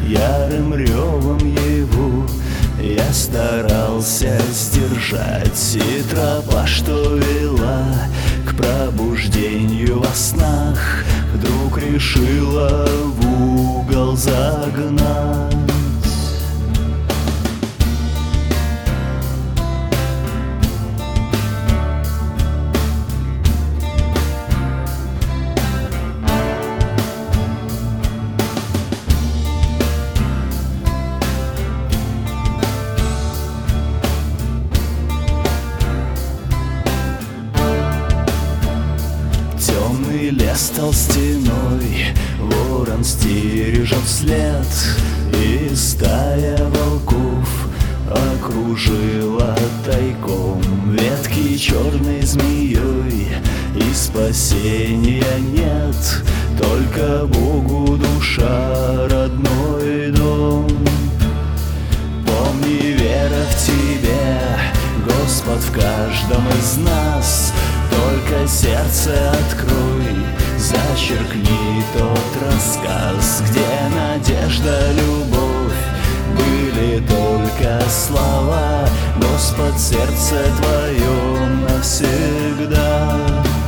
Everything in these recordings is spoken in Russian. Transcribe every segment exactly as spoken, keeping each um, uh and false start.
ярым ревом его я старался сдержать, и тропа, что вела к пробуждению во снах, вдруг решила в угол загнать. Темный лес толстиной, ворон стережет след, и стая волков окружила тайком ветки черной змеей, и спасения нет, только Богу душа, родной дом. Помни, вера в тебе, Господь в каждом из нас, только сердце открой, зачеркни тот рассказ, где надежда, любовь были только слова. Господь, сердце твоем навсегда.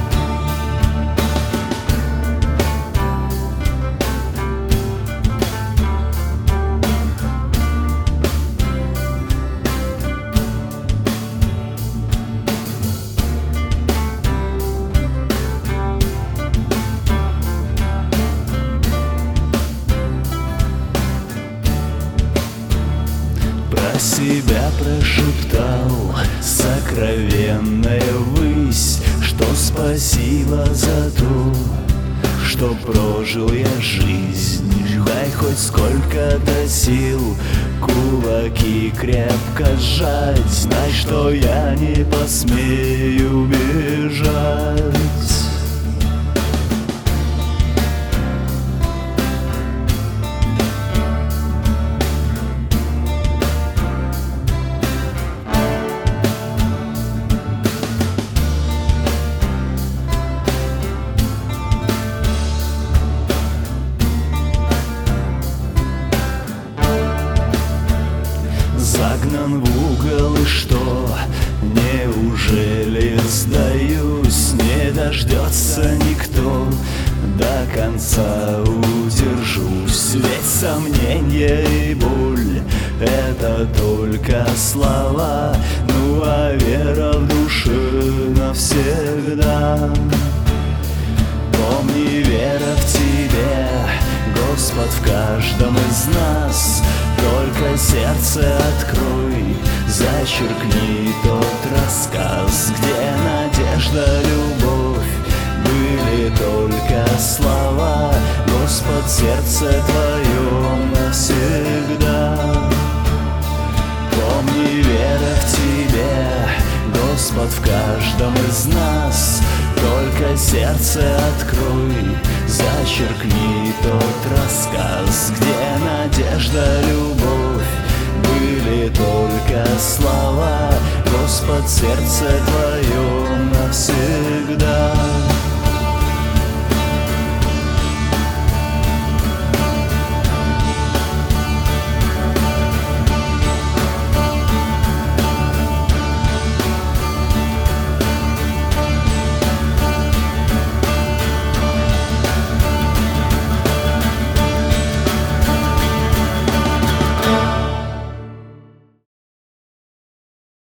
Себя прошептал сокровенная высь, что спасибо за то, что прожил я жизнь. Дай хоть сколько-то сил кулаки крепко сжать, знай, что я не посмею бежать. Загнан в угол, и что? Неужели сдаюсь? Не дождется никто, до конца удержусь. Ведь сомнение и боль — это только слова, ну а вера в душе навсегда. Помни, вера в тебе, Господь в каждом из нас, только сердце открой, зачеркни тот рассказ, где надежда, любовь были только слова. Господь, сердце твоем навсегда. Помни, вера в тебе, Господь в каждом из нас, только сердце открой, зачеркни тот рассказ, где надежда, любовь были только слова. Господь, сердце твоем навсегда.